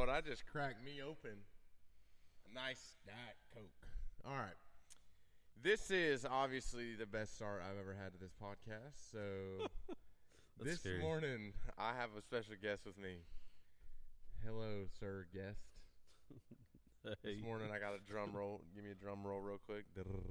I just cracked me open a nice Diet Coke. All right. This is obviously the best start I've ever had to this podcast. So this scary. morning, I have a special guest with me. Hello, sir, guest. Hey. This morning, I got a drum roll. Give me a drum roll real quick.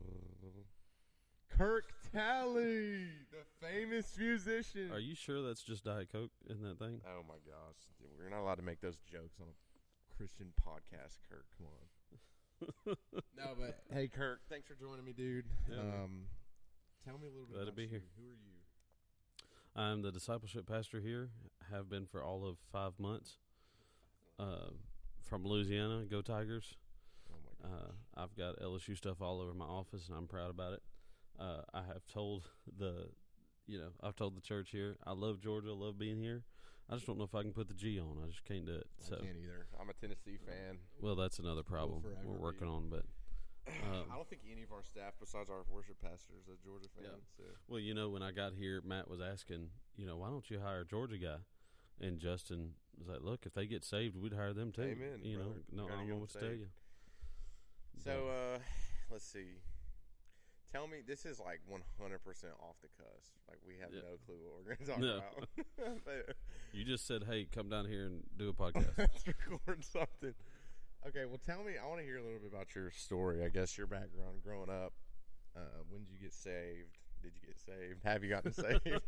Kirk Talley, the famous musician. Are you sure that's just Diet Coke in that thing? Oh, my gosh. Dude, we're not allowed to make those jokes on a Christian podcast, Kirk. Come on. No, but hey, Kirk, thanks for joining me, dude. Yeah. Tell me a little bit Glad to about be you. here. Who are you? I'm the discipleship pastor here. Have been for all of 5 months. From Louisiana, go Tigers. Oh my God. I've got LSU stuff all over my office, and I'm proud about it. I have told I've told the church here, I love Georgia, love being here. I just don't know if I can put the G on. I just can't do it. I can't either. I'm a Tennessee fan. Well, that's another problem forever we're working be. on. But I don't think any of our staff, besides our worship pastor, is a Georgia fan. Yeah. So. well, when I got here, Matt was asking, why don't you hire a Georgia guy? And Justin was like, look, if they get saved, we'd hire them too. Amen, No, brother. I don't know what to tell you. So, let's see. Tell me, this is like 100% off the cusp. Like, we have no clue what we're going to talk about. But, You just said, hey, come down here and do a podcast. let's record something. Okay, well, tell me, I want to hear a little bit about your story, I guess, your background growing up. When did you get saved? Did you get saved? Have you gotten saved?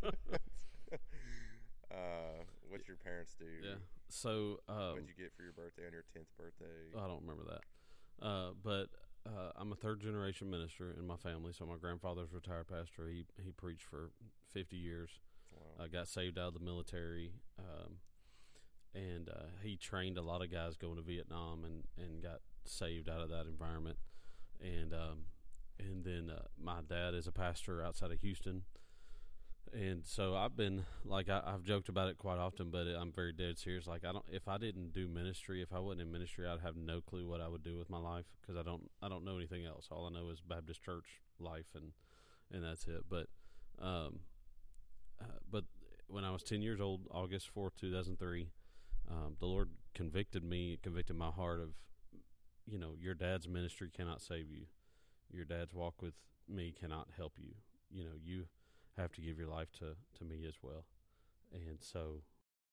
What's your parents do? Yeah. So, What did you get for your birthday on your 10th birthday? I don't remember that. But I'm a third-generation minister in my family. So my grandfather's a retired pastor. He preached for 50 years. Wow. Got saved out of the military. And he trained a lot of guys going to Vietnam and got saved out of that environment. And then my dad is a pastor outside of Houston. And so I've been like I've joked about it quite often, but I'm very dead serious. Like if I didn't do ministry, if I wasn't in ministry, I'd have no clue what I would do with my life because I don't know anything else. All I know is Baptist church life, and that's it. But when I was 10 years old, August 4th, 2003, the Lord convicted my heart of, your dad's ministry cannot save you. Your dad's walk with me cannot help you. You have to give your life to me as well. And so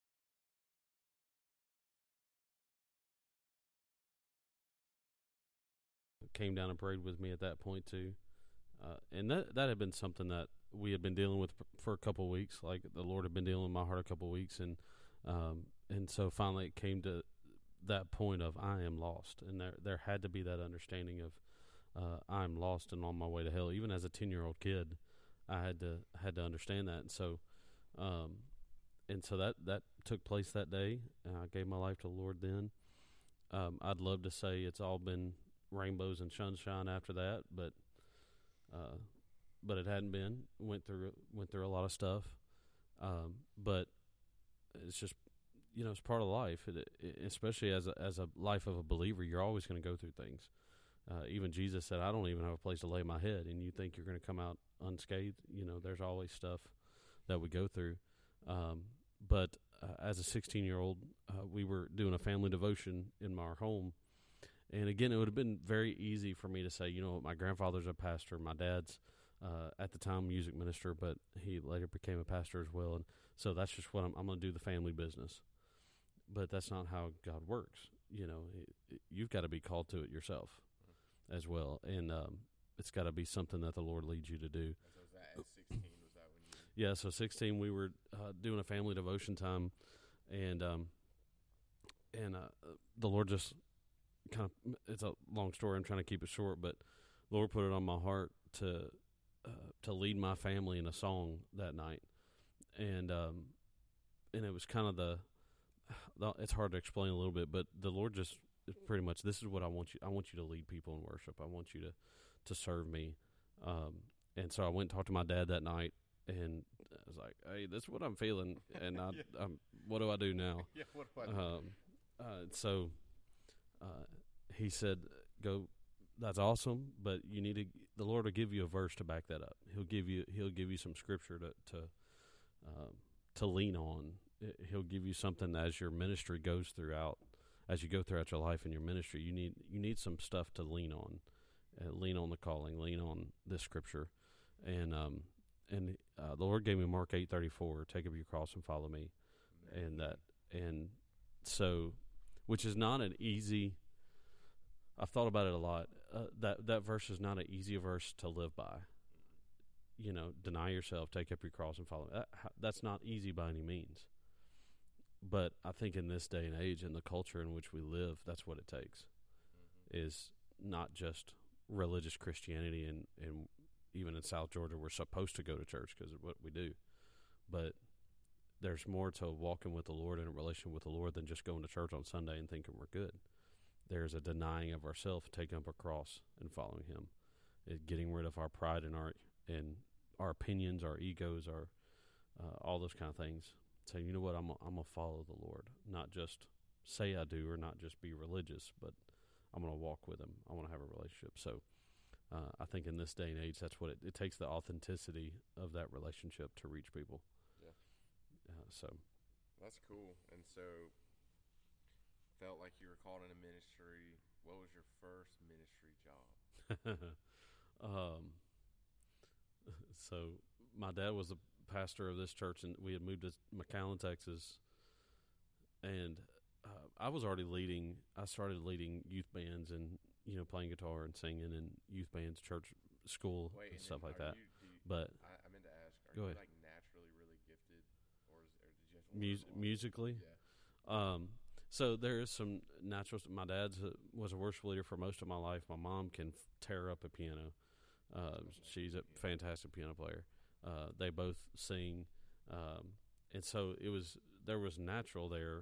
came down and prayed with me at that point too. And that had been something that we had been dealing with for a couple of weeks. Like the Lord had been dealing with my heart a couple of weeks. And so finally it came to that point of I am lost. And there had to be that understanding of I'm lost and on my way to hell. Even as a 10-year-old kid, I had to understand that, and so that took place that day. I gave my life to the Lord then. I'd love to say it's all been rainbows and sunshine after that, but it hadn't been. Went through a lot of stuff, but it's just it's part of life. Especially as a life of a believer, you're always going to go through things. Even Jesus said, "I don't even have a place to lay my head," and you think you're going to come out unscathed. There's always stuff that we go through. But as a 16-year-old, we were doing a family devotion in our home. And again, it would have been very easy for me to say, my grandfather's a pastor. My dad's, at the time, music minister, but he later became a pastor as well. And so that's just what I'm going to do, the family business. But that's not how God works. You've got to be called to it yourself as well. And, it's got to be something that the Lord leads you to do. So was that at 16? Was that when you... Yeah, so 16, we were doing a family devotion time, and the Lord just kind of, it's a long story, I'm trying to keep it short, but the Lord put it on my heart to lead my family in a song that night. And it was kind of it's hard to explain a little bit, but the Lord just pretty much, this is what I want you to lead people in worship. I want you to serve me. And so I went and talked to my dad that night, and I was like, hey, this is what I'm feeling, and what do I do now? Yeah, what do I do? So he said, go, that's awesome, but you need the Lord will give you a verse to back that up. He'll give you some scripture to lean on. He'll give you something as your ministry goes throughout as you go throughout your life and your ministry, you need some stuff to lean on, lean on the calling, lean on this scripture, and the Lord gave me Mark 8:34, take up your cross and follow me, and so, which is not an easy. I've thought about it a lot. That verse is not an easy verse to live by. Deny yourself, take up your cross, and follow me. That's not easy by any means. But I think in this day and age, in the culture in which we live, that's what it takes. Is not just religious Christianity, and even in South Georgia, we're supposed to go to church because of what we do. But there's more to walking with the Lord and a relationship with the Lord than just going to church on Sunday and thinking we're good. There's a denying of ourselves, taking up a cross and following Him, getting rid of our pride and our opinions, our egos, our all those kind of things. Saying, you know what, I'm gonna follow the Lord, not just say I do or not just be religious, but I'm gonna walk with Him. I want to have a relationship. So I think in this day and age, that's what it takes, the authenticity of that relationship to reach people. Yeah. So that's cool. And so felt like you were called in a ministry. What was your first ministry job? So my dad was the pastor of this church, and we had moved to McAllen, Texas, and I was already leading. I started leading youth bands and playing guitar and singing in youth bands, church, school, and stuff like that. But I meant to ask, go ahead. You like naturally really gifted, or did you just musically? Yeah. So there is some natural. My dad was a worship leader for most of my life. My mom can tear up a piano. She's a fantastic piano player. They both sing, and so there was natural there.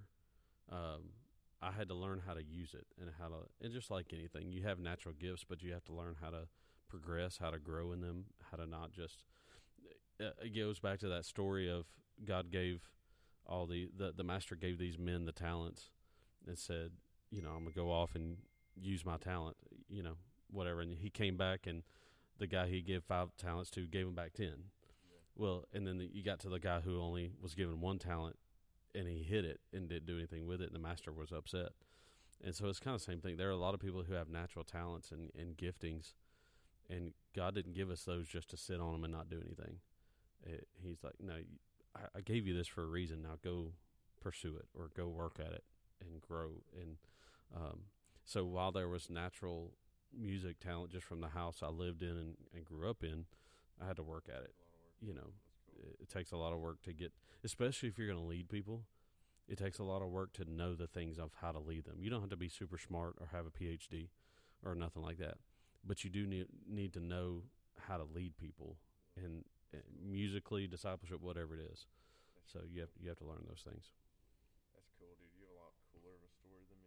I had to learn how to use it and just like anything, you have natural gifts, but you have to learn how to progress, how to grow in them, how to not just. It goes back to that story of God gave all the master gave these men the talents and said, I'm gonna go off and use my talent, whatever. And he came back, and the guy he gave 5 talents to gave him back 10. Well, and then you got to the guy who only was given 1 talent, and he hid it and didn't do anything with it, and the master was upset. And so it's kind of the same thing. There are a lot of people who have natural talents and giftings, and God didn't give us those just to sit on them and not do anything. He's like, no, I gave you this for a reason. Now go pursue it or go work at it and grow. And so while there was natural music talent just from the house I lived in and grew up in, I had to work at it. Cool. It takes a lot of work to get, especially if you're going to lead people. It takes a lot of work to know the things of how to lead them. You don't have to be super smart or have a PhD or nothing like that, but you do need to know how to lead people and musically, discipleship, whatever it is. So you have to learn those things. That's cool, dude. You have a lot cooler of a story than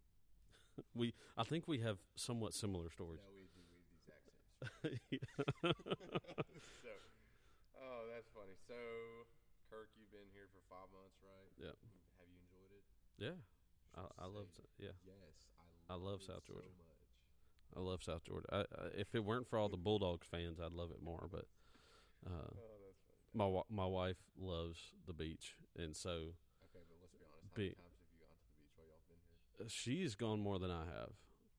me. I think we have somewhat similar stories. No, we do. We have the exact same story. Oh, that's funny. So, Kirk, you've been here for 5 months, right? Yeah. Have you enjoyed it? Yeah. I love Yes, I love South Georgia. So much. I love South Georgia. If it weren't for all the Bulldogs fans, I'd love it more. But that's funny. my wife loves the beach, and so. Okay, but let's be honest. How many times have you gone to the beach while y'all been here? She's gone more than I have,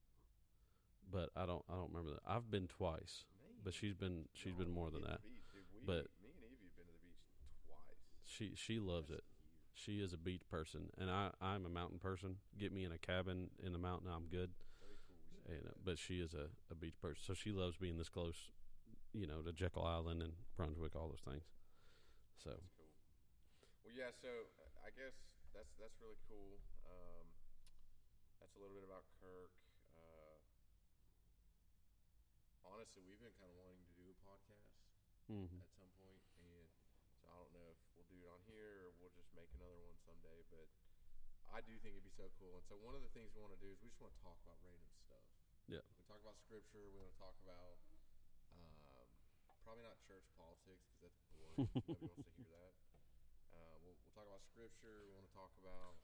but I don't remember that. I've been twice, but she's been more than that. But me and Evie have been to the beach twice. She loves it. She is a beach person, and I'm a mountain person. Get me in a cabin in the mountain, I'm good. Very cool. But she is a beach person, so she loves being this close, to Jekyll Island and Brunswick, all those things. So that's cool. Well, yeah. So I guess that's really cool. That's a little bit about Kirk. Honestly, we've been kind of wanting to do a podcast at some point, and so I don't know if we'll do it on here or we'll just make another one someday. But I do think it'd be so cool. And so one of the things we want to do is we just want to talk about random stuff. Yeah. We talk about scripture. We want to talk about probably not church politics because that's boring. Nobody wants to hear that. We'll talk about scripture. We want to talk about.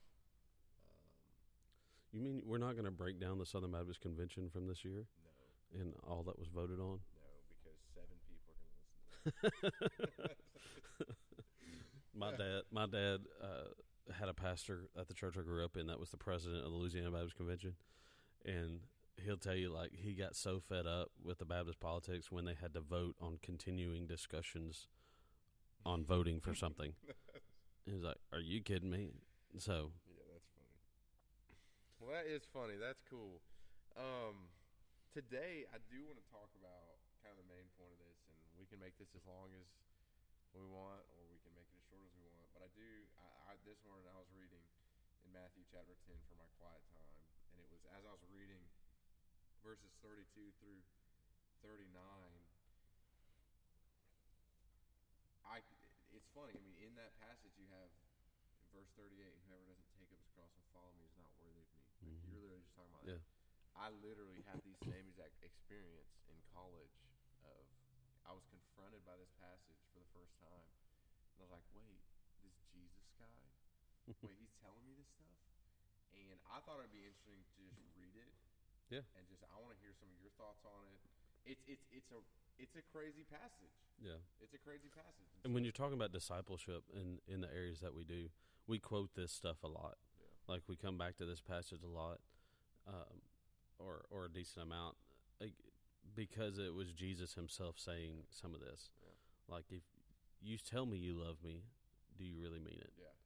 You mean we're not going to break down the Southern Baptist Convention from this year? No. And all that was voted on? No, because 7 people are going to listen to that. My dad, had a pastor at the church I grew up in that was the president of the Louisiana Baptist Convention, and he'll tell you, like, he got so fed up with the Baptist politics when they had to vote on continuing discussions on voting for something. He was like, "Are you kidding me?" So yeah, that's funny. Well, that is funny. That's cool. Today, I do want to talk about kind of the main point of this, and we can make this as long as we want, or we can make it as short as we want. But this morning I was reading in Matthew chapter 10 for my quiet time, and it was as I was reading verses 32 through 39. It's funny. I mean, in that passage you have in verse 38, "Whoever doesn't take up his cross and follow me is not worthy of me." Like, you're literally just talking about that. I literally had the same exact experience in college. I was confronted by this passage for the first time, and I was like, "Wait, this Jesus guy? Wait, he's telling me this stuff?" And I thought it'd be interesting to just read it. Yeah. And I want to hear some of your thoughts on it. It's a crazy passage. Yeah. It's a crazy passage. And when you're talking about discipleship in the areas that we do, we quote this stuff a lot. Yeah. Like, we come back to this passage a lot, or a decent amount, because it was Jesus himself saying some of this. Yeah. Like, if you tell me you love me, do you really mean it? Yeah.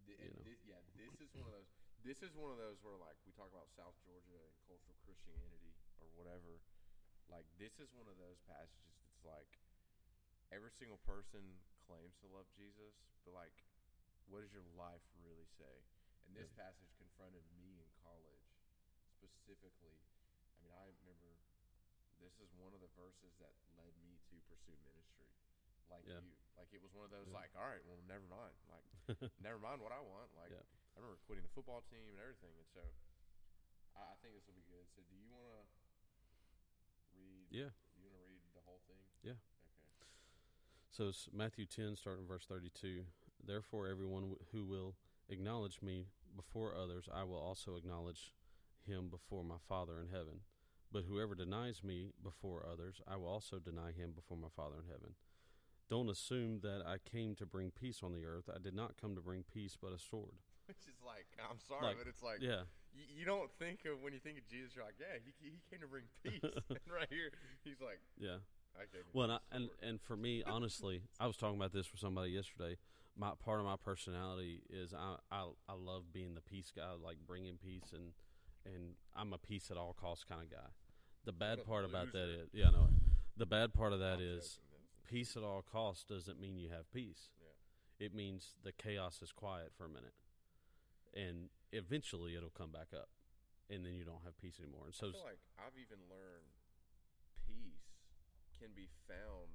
This is one of those where, like, we talk about South Georgia and cultural Christianity or whatever. Like, this is one of those passages that's like, every single person claims to love Jesus, but, like, what does your life really say? And this passage confronted me in college specifically. I mean, I remember this is one of the verses that led me to pursue ministry, like you. Like, it was one of those, like, all right, well, never mind. Like, never mind what I want. Like, I remember quitting the football team and everything. And so I think this will be good. So do you want to read? Yeah. Do you want to read the whole thing? Yeah. Okay. So it's Matthew 10, starting verse 32. "Therefore, everyone who will acknowledge me before others, I will also acknowledge him before my Father in heaven. But whoever denies me before others, I will also deny him before my Father in heaven. Don't assume that I came to bring peace on the earth. I did not come to bring peace, but a sword." Which is like, I'm sorry, but it's like, you don't think of, when you think of Jesus, you're like, yeah, he came to bring peace. And right here, he's like, yeah. I came to well, and for me, honestly, I was talking about this with somebody yesterday. Part of my personality is I love being the peace guy, like bringing peace, and I'm a peace at all costs kind of guy. The bad part about that is, the bad part of that is peace at all costs doesn't mean you have peace. Yeah. It means the chaos is quiet for a minute. And eventually it'll come back up, and then you don't have peace anymore. And so I feel like I've even learned peace can be found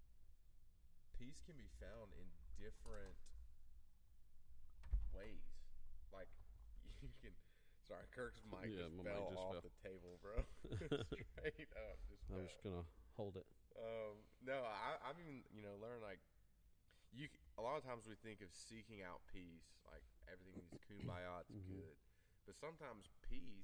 in different ways. Like, you can. Sorry, Kirk's mic just fell off the table, bro. Straight up. I'm just gonna hold it. No, I've even learned, like, a lot of times we think of seeking out peace, like everything is kumbaya, it's good. But sometimes peace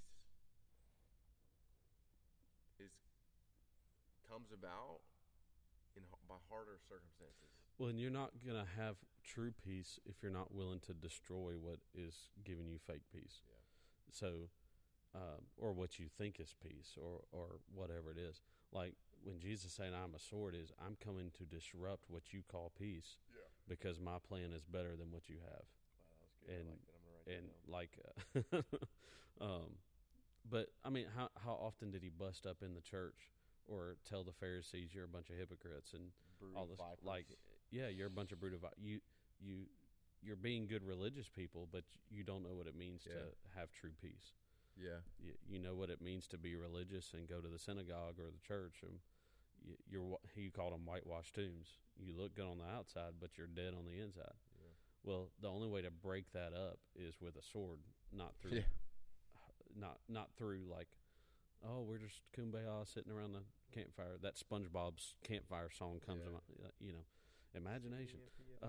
comes about by harder circumstances. Well, and you're not going to have true peace if you're not willing to destroy what is giving you fake peace. Yeah. So, or what you think is peace, or whatever it is. Like, when Jesus is saying, "I'm a sword," is I'm coming to disrupt what you call peace, because my plan is better than what you have. Wow, that was good. I'm gonna write that down. But I mean, how often did he bust up in the church or tell the Pharisees, "You're a bunch of hypocrites," and all this? Vipers. Like, yeah, you're a bunch of brood of you're being good religious people, but you don't know what it means to have true peace. Yeah, you know what it means to be religious and go to the synagogue or the church, and you called them whitewashed tombs. You look good on the outside, but you're dead on the inside. Yeah. Well, the only way to break that up is with a sword, not through, not through like, oh, we're just kumbaya sitting around the campfire. That SpongeBob's campfire song comes to imagination.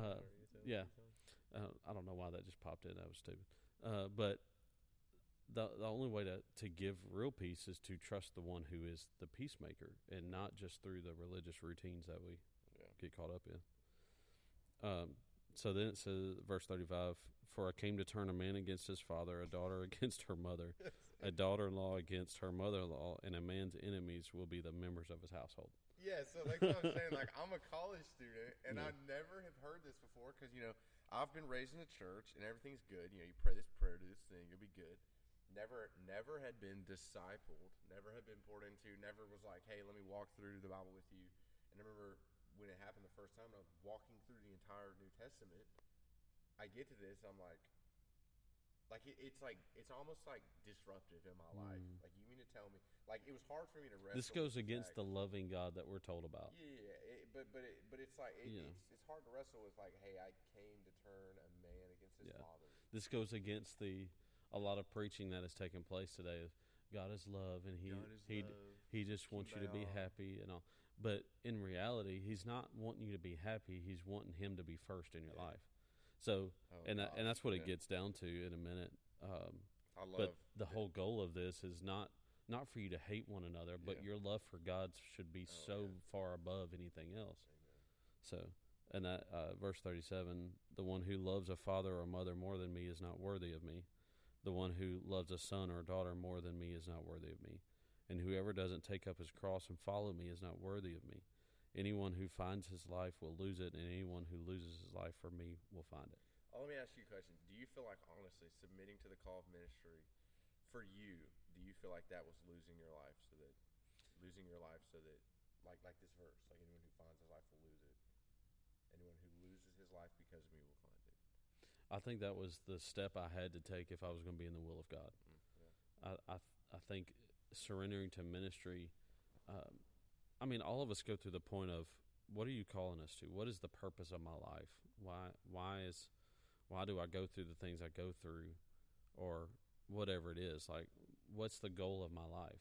I don't know why that just popped in. That was stupid. But the only way to give real peace is to trust the one who is the peacemaker, and not just through the religious routines that we get caught up in. So then it says, verse 35, for I came to turn a man against his father, a daughter against her mother, a daughter-in-law against her mother-in-law, and a man's enemies will be the members of his household. Yeah, so like what I'm saying, like I'm a college student, and Yeah. I never have heard this before because, I've been raised in a church, and everything's good. You pray this prayer, do this thing, you'll be good. Never had been discipled, never had been poured into, never was like, hey, let me walk through the Bible with you. And I remember when it happened the first time, I was walking through the entire New Testament. I get to this, I'm like it's almost like disruptive in my life. Like, you mean to tell me, like, it was hard for me to wrestle. This goes with against the loving God that we're told about. Yeah, but it's like it's hard to wrestle with, like, hey, I came to turn a man against his father. This goes against a lot of preaching that has taken place today. God is love, and he just wants you to be happy and all. But in reality, he's not wanting you to be happy. He's wanting him to be first in your life. So, and that's what it gets down to in a minute. But the whole goal of this is not for you to hate one another, but your love for God should be far above anything else. Amen. So, and that verse 37, the one who loves a father or mother more than me is not worthy of me. The one who loves a son or a daughter more than me is not worthy of me. And whoever doesn't take up his cross and follow me is not worthy of me. Anyone who finds his life will lose it, and anyone who loses his life for me will find it. Let me ask you a question. Do you feel like, honestly, submitting to the call of ministry, for you, do you feel like that was losing your life so that, like this verse, like anyone who finds his life will lose it. Anyone who loses his life because of me will find it. I think that was the step I had to take if I was going to be in the will of God. I think surrendering to ministry, all of us go through the point of, what are you calling us to? What is the purpose of my life? Why do I go through the things I go through, or whatever it is? Like, what's the goal of my life?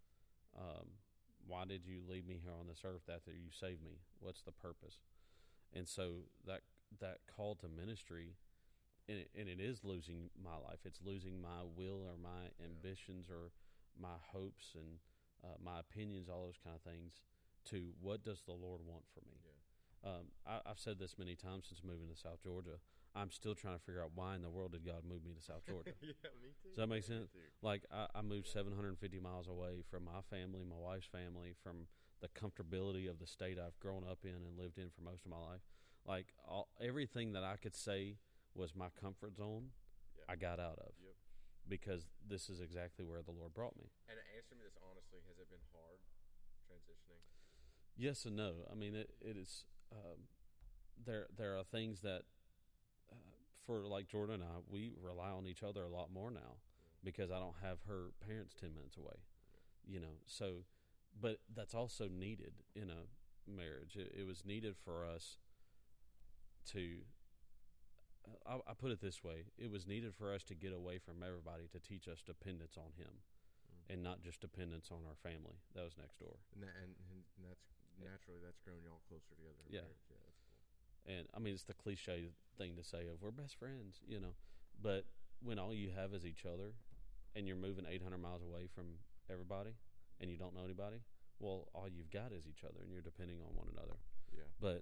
Why did you leave me here on this earth after you saved me? What's the purpose? And so that call to ministry, and it is losing my life. It's losing my will or my ambitions or my hopes and my opinions, all those kind of things, to what does the Lord want for me? I've said this many times since moving to South Georgia. I'm still trying to figure out why in the world did God move me to South Georgia. Yeah, me too. Does that make sense? Like, I moved 750 miles away from my family, my wife's family, from the comfortability of the state I've grown up in and lived in for most of my life. Like, everything that I could say was my comfort zone, I got out of. Yep. Because this is exactly where the Lord brought me. And answer me this honestly, has it been hard transitioning? Yes and no. I mean, it is. There are things that, for like Jordan and I, we rely on each other a lot more now because I don't have her parents 10 minutes away. So, but that's also needed in a marriage. It was needed for us to. I put it this way: it was needed for us to get away from everybody to teach us dependence on Him, and not just dependence on our family that was next door. And that's naturally that's grown y'all closer together. Yeah, that's cool. And I mean, it's the cliche thing to say of we're best friends, but when all you have is each other, and you're moving 800 miles away from everybody, and you don't know anybody, well, all you've got is each other, and you're depending on one another. Yeah. But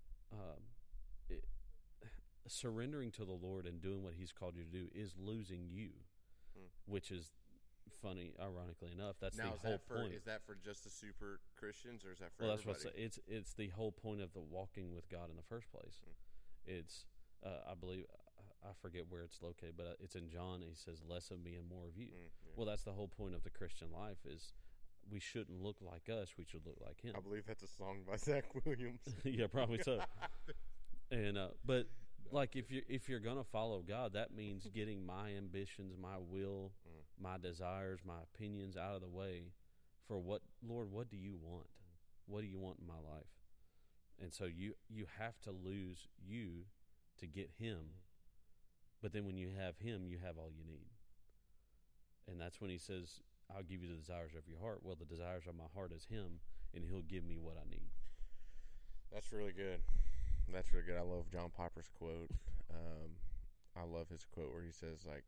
surrendering to the Lord and doing what He's called you to do is losing you, which is funny. Ironically enough, that's now, the whole point. Is that for just the super Christians, or is that for well? everybody? That's what it's the whole point of the walking with God in the first place. It's I believe I forget where it's located, but it's in John. He says, "Less of me and more of you." Well, that's the whole point of the Christian life. Is we shouldn't look like us. We should look like Him. I believe that's a song by Zach Williams. Yeah, probably so. And but. Like if you're gonna follow God, that means getting my ambitions, my will, my desires, my opinions out of the way. For Lord, what do you want? What do you want in my life? And so you have to lose you to get Him. But then when you have Him, you have all you need. And that's when He says, "I'll give you the desires of your heart." Well, the desires of my heart is Him, and He'll give me what I need. That's really good. That's really good. I love John Piper's quote. I love his quote where he says, like,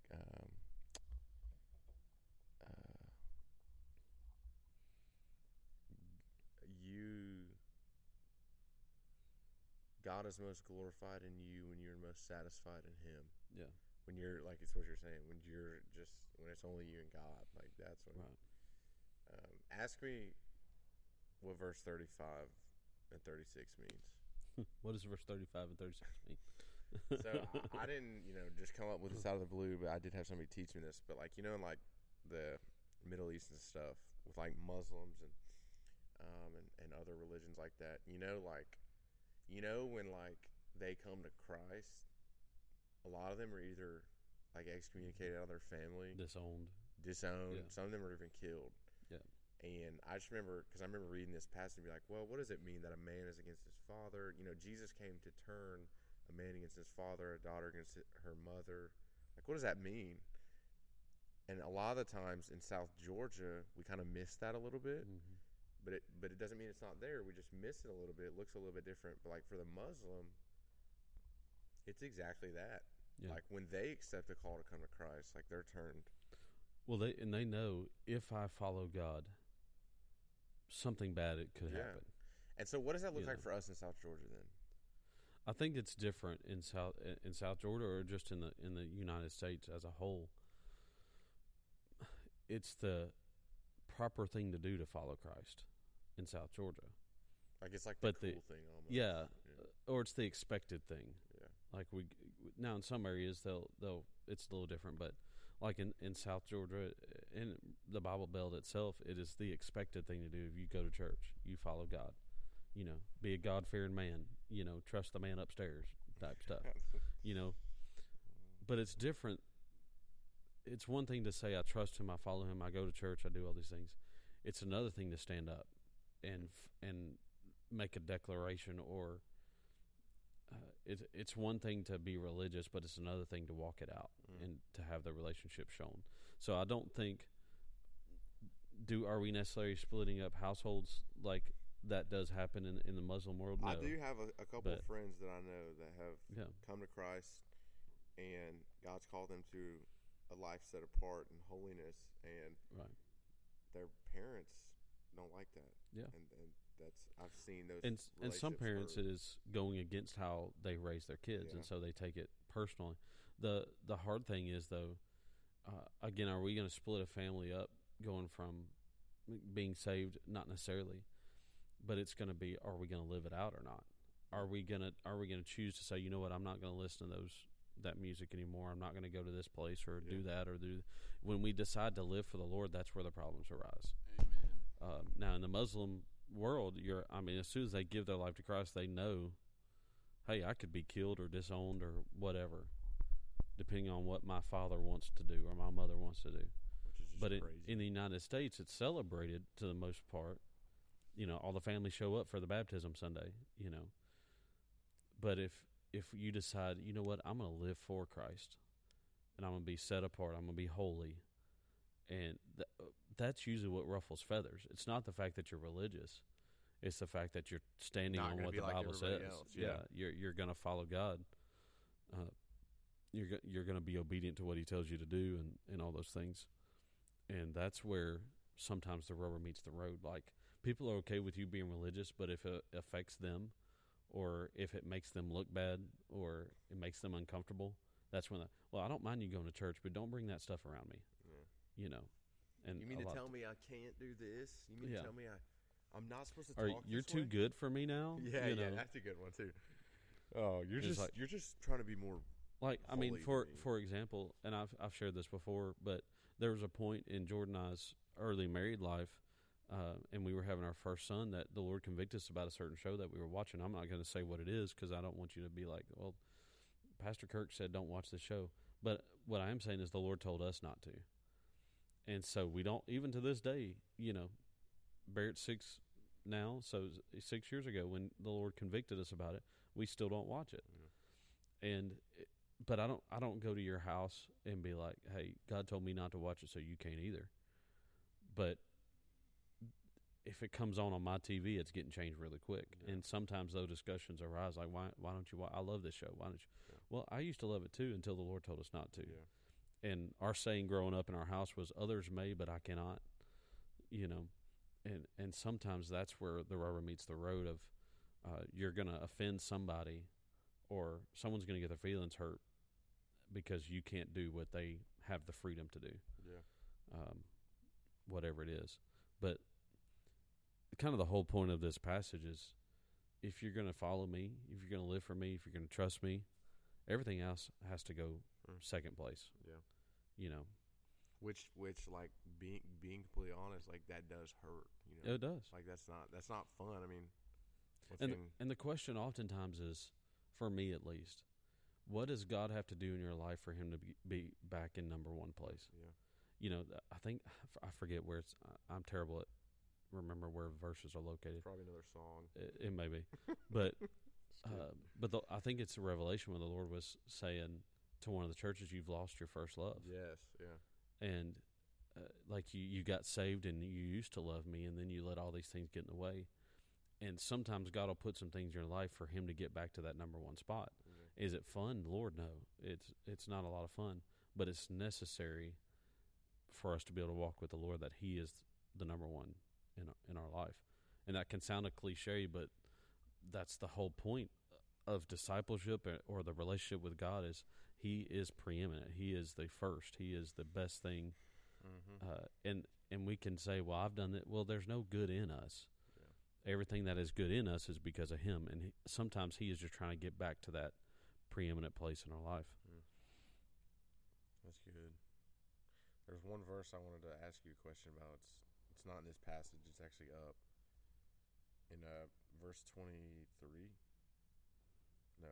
God is most glorified in you when you're most satisfied in Him. Yeah. When you're like, it's what you're saying. When it's only you and God, like that's when. Right. Ask me what verse 35 and 36 means. What does verse 35 and 36 mean? So I didn't, just come up with this out of the blue, but I did have somebody teach me this. But like, in like the Middle East and stuff with like Muslims and other religions like that, when like they come to Christ, a lot of them are either like excommunicated out of their family, disowned. Yeah. Some of them are even killed. Yeah. And I just remember, because I remember reading this passage and be like, well, what does it mean that a man is against his father? Jesus came to turn a man against his father, a daughter against her mother. Like, what does that mean? And a lot of the times in South Georgia, we kind of miss that a little bit. Mm-hmm. But it doesn't mean it's not there. We just miss it a little bit. It looks a little bit different. But like for the Muslim, it's exactly that. Yeah. Like when they accept the call to come to Christ, like they're turned. Well, they know if I follow God, something bad could happen. And so, what does that look like for us in South Georgia then? I think it's different in South Georgia, or just in the United States as a whole. It's the proper thing to do to follow Christ in South Georgia. Like it's like the cool thing almost. Yeah, or it's the expected thing. Yeah. Like now in some areas they'll it's a little different, but like in South Georgia, in the Bible Belt itself, it is the expected thing to do. If you go to church, you follow God. Be a God-fearing man. Trust the man upstairs type stuff. But it's different. It's one thing to say I trust Him, I follow Him, I go to church, I do all these things. It's another thing to stand up and make a declaration, or it's one thing to be religious, but it's another thing to walk it out and to have the relationship shown. So I don't think are we necessarily splitting up households like that does happen in the Muslim world? No. I do have a couple of friends that I know that have come to Christ, and God's called them to a life set apart in holiness, and their parents don't like that. Yeah, and that's, I've seen those. And some parents, it is going against how they raise their kids, and so they take it personally. The hard thing is though, again, are we going to split a family up going from being saved? Not necessarily. But it's going to be, are we going to live it out or not? Are we going to choose to say, you know what, I'm not going to listen to that music anymore. I'm not going to go to this place or do that or do. When we decide to live for the Lord, that's where the problems arise. Amen. Now in the Muslim world, as soon as they give their life to Christ, they know, hey, I could be killed or disowned or whatever, depending on what my father wants to do or my mother wants to do. But in the United States, it's celebrated to the most part. All the families show up for the baptism Sunday, But if you decide, you know what, I'm going to live for Christ, and I'm going to be set apart, I'm going to be holy, and that's usually what ruffles feathers. It's not the fact that you're religious. It's the fact that you're standing on what the Bible says. You're going to follow God. You're going to be obedient to what He tells you to do and all those things. And that's where sometimes the rubber meets the road. Like, people are okay with you being religious, but if it affects them, or if it makes them look bad, or it makes them uncomfortable, that's when I don't mind you going to church, but don't bring that stuff around me. Yeah. And you mean to tell me I can't do this? You mean to tell me I'm not supposed to talk you're this too way? Good for me now? Yeah, that's a good one too. Oh, you're just trying to be more. Like, for example, and I've shared this before, but there was a point in Jordan and I's early married life, and we were having our first son, that the Lord convicted us about a certain show that we were watching. I'm not going to say what it is because I don't want you to be like, well, Pastor Kirk said don't watch this show. But what I am saying is the Lord told us not to. And so we don't, even to this day, Barrett's 6 now, so 6 years ago when the Lord convicted us about it, we still don't watch it. Yeah. But I don't go to your house and be like, hey, God told me not to watch it, so you can't either. But if it comes on my TV, it's getting changed really quick. Yeah. And sometimes those discussions arise, like, why don't you watch? I love this show. Why don't you? Yeah. Well, I used to love it too until the Lord told us not to. Yeah. And our saying growing up in our house was, others may, but I cannot. And sometimes that's where the rubber meets the road of, you're going to offend somebody, or someone's going to get their feelings hurt because you can't do what they have the freedom to do. Yeah. Whatever it is. But kind of the whole point of this passage is, if you're going to follow me, if you're going to live for me, if you're going to trust me, everything else has to go second place. Yeah. You know. Which like being completely honest, like that does hurt. You know. It does. Like that's not fun. I mean, and the question oftentimes is, for me at least, what does God have to do in your life for Him to be back in number one place? Yeah. You know, I think I forget where it's. I'm terrible at remember where verses are located. Probably another song. It may be, but I think it's a revelation when the Lord was saying to one of the churches, "You've lost your first love." Yes. Yeah. And like you got saved and you used to love me, and then you let all these things get in the way. And sometimes God will put some things in your life for Him to get back to that number one spot. Mm-hmm. Is it fun? Lord, no. It's not a lot of fun, but it's necessary for us to be able to walk with the Lord, that He is the number one in our life. And that can sound a cliche, but that's the whole point of discipleship or the relationship with God, is He is preeminent. He is the first. He is the best thing. Mm-hmm. And we can say, well, I've done that. Well, there's no good in us. Yeah. Everything that is good in us is because of Him. And sometimes He is just trying to get back to that preeminent place in our life. Mm. That's good. There's one verse I wanted to ask you a question about. It's not in this passage. It's actually up in verse 23. No,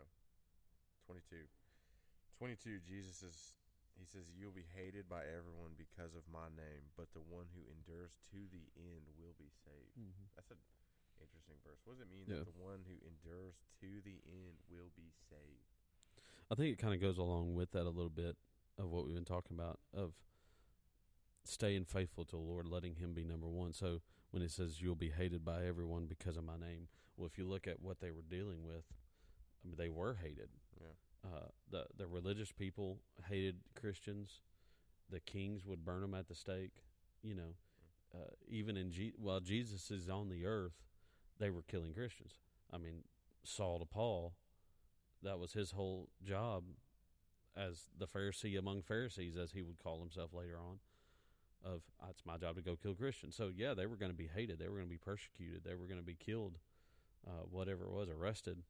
22. 22. He says, "You'll be hated by everyone because of my name, but the one who endures to the end will be saved." Mm-hmm. That's an interesting verse. What does it mean that the one who endures to the end will be saved? I think it kind of goes along with that a little bit of what we've been talking about, of staying faithful to the Lord, letting Him be number one. So when it says you'll be hated by everyone because of my name, well, if you look at what they were dealing with, I mean, they were hated. Yeah. The religious people hated Christians. The kings would burn them at the stake. You know, even while Jesus is on the earth, they were killing Christians. I mean, Saul to Paul, that was his whole job as the Pharisee among Pharisees, as he would call himself later on. Of, it's my job to go kill Christians. So yeah, they were going to be hated. They were going to be persecuted. They were going to be killed, whatever it was, arrested.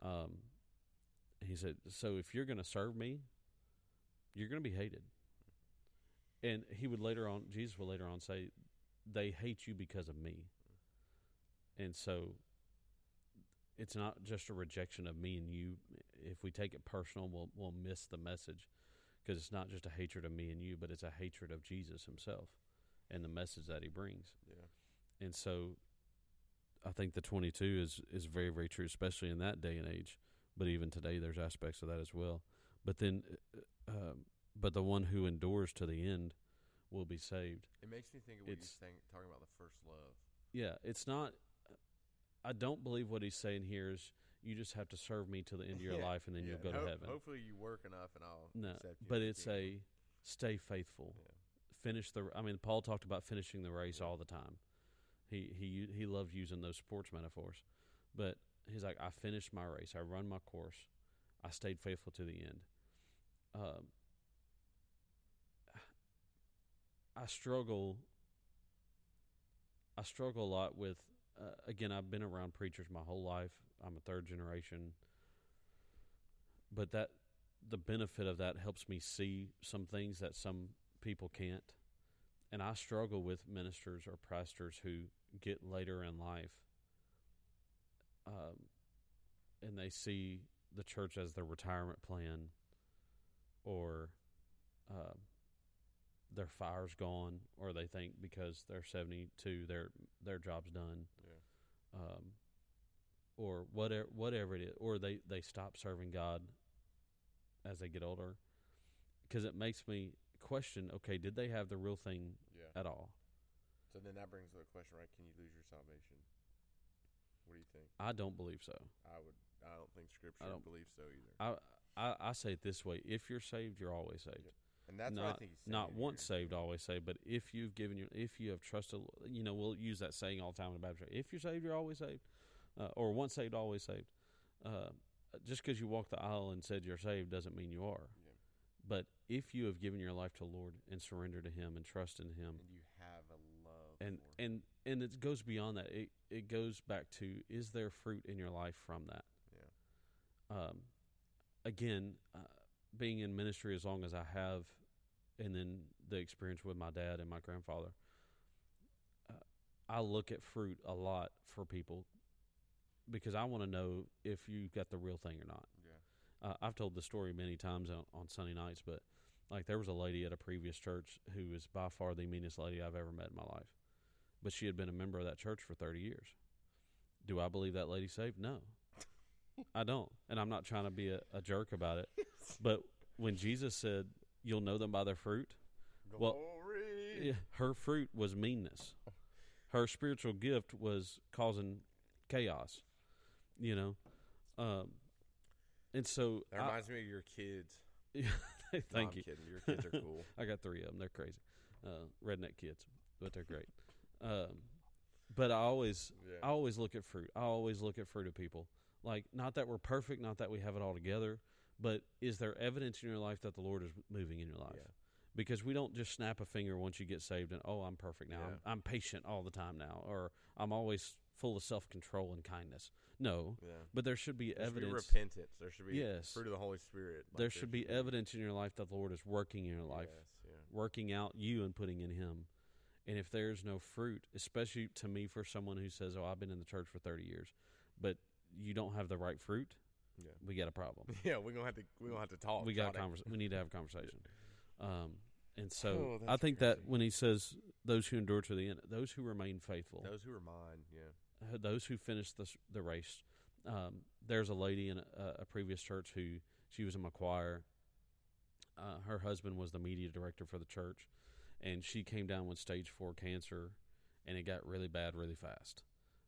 He said, so if you're going to serve me, you're going to be hated. And Jesus would later on say, they hate you because of me. And so it's not just a rejection of me and you. If we take it personal, we'll miss the message. Because it's not just a hatred of me and you, but it's a hatred of Jesus Himself and the message that He brings. Yeah. And so I think the 22 is very, very true, especially in that day and age. But even today, there's aspects of that as well. But then, but the one who endures to the end will be saved. It makes me think of what you're saying, talking about the first love. Yeah, it's not. I don't believe what he's saying here is you just have to serve me to the end of your life and then you'll go to heaven. Hopefully you work enough and I'll accept you. But it's stay faithful. Yeah. Paul talked about finishing the race all the time. He loved using those sports metaphors. But he's like, I finished my race. I run my course. I stayed faithful to the end. I struggle a lot with, again, I've been around preachers my whole life. I'm a third generation. But the benefit of that helps me see some things that some people can't. And I struggle with ministers or pastors who get later in life and they see the church as their retirement plan, or their fire's gone, or they think because they're 72 their job's done. Yeah. Or whatever it is, or they stop serving God as they get older, because it makes me question, okay, did they have the real thing at all? So then that brings the question, right? Can you lose your salvation? What do you think? I don't believe so. I don't think Scripture believes so either. I say it this way: if you're saved, you're always saved. Yeah. And that's what I think he's saying. Not once saved, always saved. But if you have trusted, we'll use that saying all the time in the Baptist. If you're saved, you're always saved. or once saved, always saved. Just because you walk the aisle and said you're saved doesn't mean you are. Yeah. But if you have given your life to the Lord and surrender to Him and trust in Him, And you have a love and it goes beyond that. It goes back to, is there fruit in your life from that? Yeah. Again, being in ministry as long as I have, and then the experience with my dad and my grandfather, I look at fruit a lot for people because I want to know if you got the real thing or not. Yeah. I've told the story many times on Sunday nights, but like there was a lady at a previous church who was by far the meanest lady I've ever met in my life. But she had been a member of that church for 30 years. Do I believe that lady saved? No. I don't. And I'm not trying to be a jerk about it. But when Jesus said, you'll know them by their fruit, Glory. well, her fruit was meanness. Her spiritual gift was causing chaos, you know. And so that reminds me of your kids. Thank you. I'm kidding. Your kids are cool. I got 3 of them. They're crazy. Redneck kids, but they're great. But I always look at fruit. I always look at fruit of people. Like, not that we're perfect, not that we have it all together, but is there evidence in your life that the Lord is moving in your life? Yeah. Because we don't just snap a finger once you get saved and, oh, I'm perfect now. Yeah. I'm patient all the time now, or I'm always full of self-control and kindness. No, but there should be evidence. There should be repentance. There should be fruit of the Holy Spirit. Like there should be evidence in your life that the Lord is working in your life, working out you and putting in Him. And if there's no fruit, especially to me for someone who says, oh, I've been in the church for 30 years, but you don't have the right fruit, we got a problem. Yeah, we're gonna have to talk. We need to have a conversation. And so I think that when he says those who endure to the end, those who remain faithful, those who are mine, those who finish the race. There's a lady in a previous church who she was in my choir. Her husband was the media director for the church, and she came down with stage 4 cancer, and it got really bad really fast.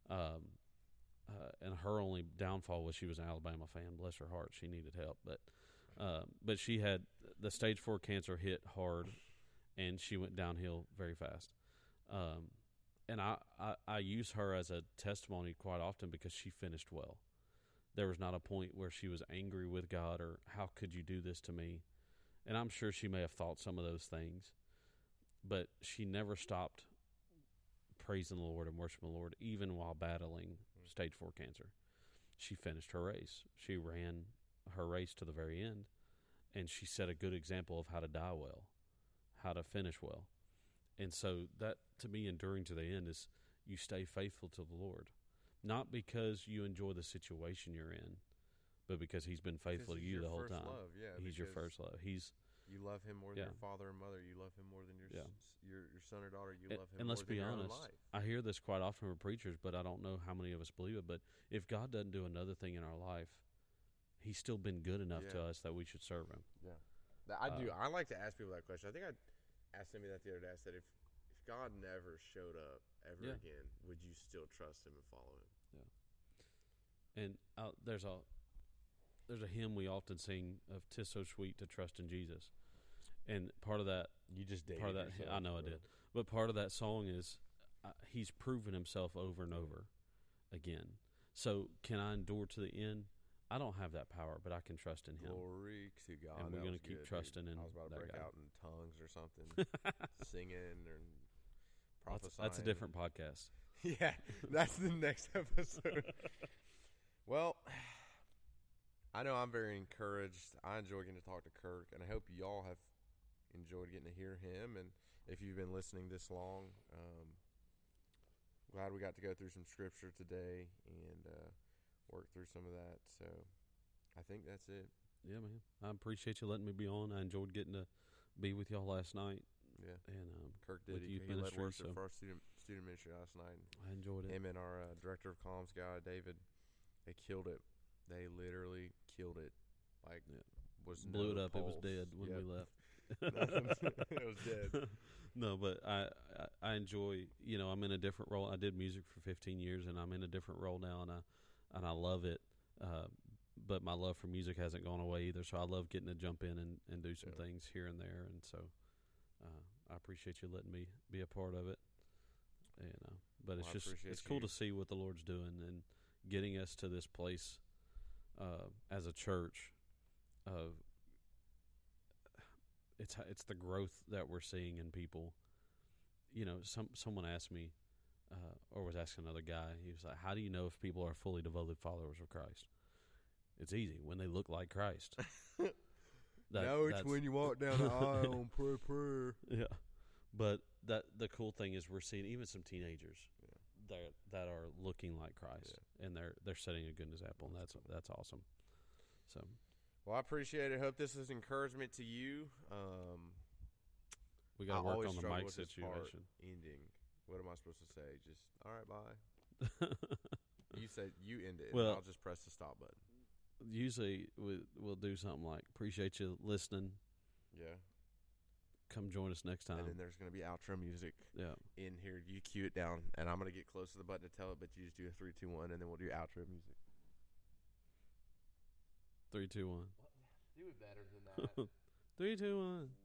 And her only downfall was she was an Alabama fan. Bless her heart, she needed help, but she had the stage 4 cancer hit hard, and she went downhill very fast. And I use her as a testimony quite often because she finished well. There was not a point where she was angry with God or how could you do this to me? And I'm sure she may have thought some of those things, but she never stopped praising the Lord and worshiping the Lord, even while battling stage 4 cancer. She finished her race. She ran her race to the very end, and she set a good example of how to die well, how to finish well. And so that, to me, enduring to the end is you stay faithful to the Lord, not because you enjoy the situation you're in, but because He's been faithful to you the whole time. Love. Yeah, He's your first love. You love Him more than your father and mother. You love Him more than your son or daughter. You love Him and more let's than be your honest, own life. I hear this quite often from preachers, but I don't know how many of us believe it. But if God doesn't do another thing in our life, He's still been good enough to us that we should serve Him. Yeah, I do. I like to ask people that question. I think I asked somebody that the other day. I said, if God never showed up ever again, would you still trust Him and follow Him? Yeah. And there's a hymn we often sing of "'Tis so sweet to trust in Jesus," and part of that you just dated part of that yourself, I know I did, but part of that song is He's proven Himself over and over again. So can I endure to the end? I don't have that power, but I can trust in Him. Glory to God. And we're going to keep trusting in. I was about to break out in tongues or something, singing or prophesying. That's a different podcast. Yeah, that's the next episode. Well, I know I'm very encouraged. I enjoy getting to talk to Kirk, and I hope y'all have enjoyed getting to hear him. And if you've been listening this long, glad we got to go through some scripture today and work through some of that. So I think that's it. Yeah, man. I appreciate you letting me be on. I enjoyed getting to be with y'all last night. Yeah, and Kirk did. He led worship for our student ministry last night. I enjoyed it. Him and our director of comms guy, David, they killed it. They literally killed it. Like, blew it up. Pulse. It was dead when we left. It was dead. No, but I enjoy. I'm in a different role. I did music for 15 years, and I'm in a different role now, and I love it. But my love for music hasn't gone away either. So I love getting to jump in and do some things here and there, and so I appreciate you letting me be a part of it. But it's cool to see what the Lord's doing, and getting us to this place as a church of it's the growth that we're seeing in people. You know, someone asked me, or was asking another guy. He was like, "How do you know if people are fully devoted followers of Christ?" It's easy when they look like Christ. It's when you walk down the aisle and pray prayer. Yeah, but the cool thing is we're seeing even some teenagers that are looking like Christ, and they're setting a good example, and that's awesome. So, well, I appreciate it. Hope this is encouragement to you. We got to work on the mic situation. Ending. What am I supposed to say? Just all right, bye. You said you end it, well, and I'll just press the stop button. Usually we'll do something like appreciate you listening. Yeah. Come join us next time. And then there's going to be outro music. Yeah. In here, you cue it down, and I'm going to get close to the button to tell it, but you just do a 3, 2, 1, and then we'll do outro music. 3, 2, 1. Do it better than that. 3, 2, 1.